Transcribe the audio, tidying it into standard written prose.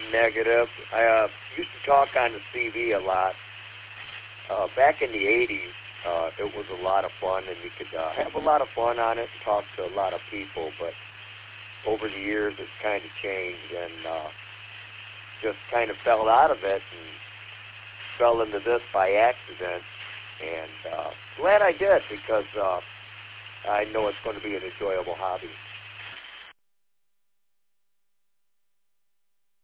negative. I used to talk on the CV a lot. Back in the 80s, it was a lot of fun, and you could have a lot of fun on it and talk to a lot of people, but over the years it's kind of changed, and just kind of fell out of it and fell into this by accident. And glad I did, because I know it's going to be an enjoyable hobby.